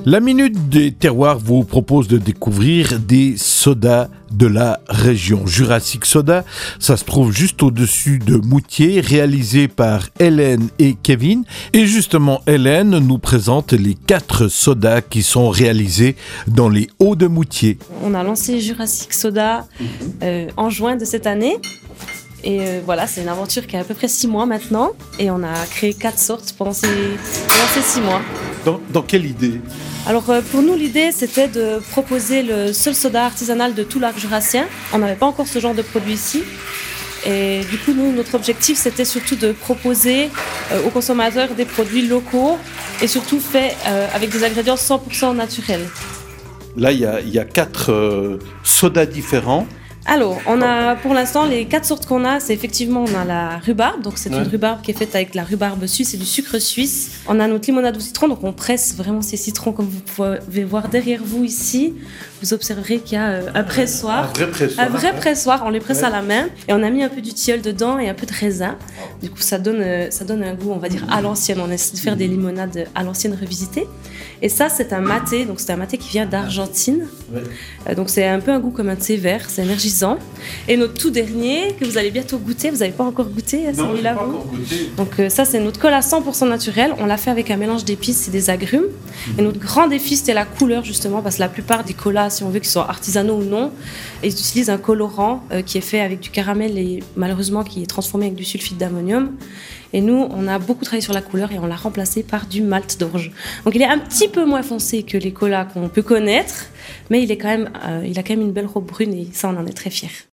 La Minute des Terroirs vous propose de découvrir des sodas de la région. Jurassic Soda, ça se trouve juste au-dessus de Moutier, réalisé par Hélène et Kevin. Et justement, Hélène nous présente les 4 sodas qui sont réalisés dans les Hauts de Moutier. On a lancé Jurassic Soda en juin de cette année. Et voilà, c'est une aventure qui a à peu près 6 mois maintenant. Et on a créé 4 sortes pendant ces 6 mois. Dans quelle idée ? Alors pour nous, l'idée, c'était de proposer le seul soda artisanal de tout l'arc jurassien. On n'avait pas encore ce genre de produit ici. Et du coup, nous, notre objectif, c'était surtout de proposer aux consommateurs des produits locaux et surtout faits avec des ingrédients 100% naturels. Là, il y a 4 sodas différents. Alors, on a pour l'instant les 4 sortes qu'on a, c'est effectivement on a la rhubarbe, donc c'est une rhubarbe qui est faite avec la rhubarbe suisse et du sucre suisse. On a notre limonade au citron, donc on presse vraiment ces citrons comme vous pouvez voir derrière vous ici. Vous observerez qu'il y a un pressoir. Un vrai pressoir, on les presse à la main et on a mis un peu du tilleul dedans et un peu de raisin. Du coup, ça donne un goût, on va dire, à l'ancienne. On essaie de faire des limonades à l'ancienne revisitées. Et ça, c'est un maté, donc c'est un maté qui vient d'Argentine. Donc c'est un peu un goût comme un thé vert, c'est énergisant. Et notre tout dernier, que vous allez bientôt goûter, vous n'avez pas encore goûté, celui-là, pas encore goûté. Donc ça, c'est notre cola 100% naturel. On l'a fait avec un mélange d'épices et des agrumes. Et notre grand défi, c'était la couleur, justement, parce que la plupart des colas, si on veut qu'ils soient artisanaux ou non, ils utilisent un colorant qui est fait avec du caramel et malheureusement qui est transformé avec du sulfite d'ammonium. Et nous, on a beaucoup travaillé sur la couleur et on l'a remplacé par du malt d'orge. Donc il est un petit peu moins foncé que les colas qu'on peut connaître, mais il a quand même une belle robe brune et ça, on en est très fiers.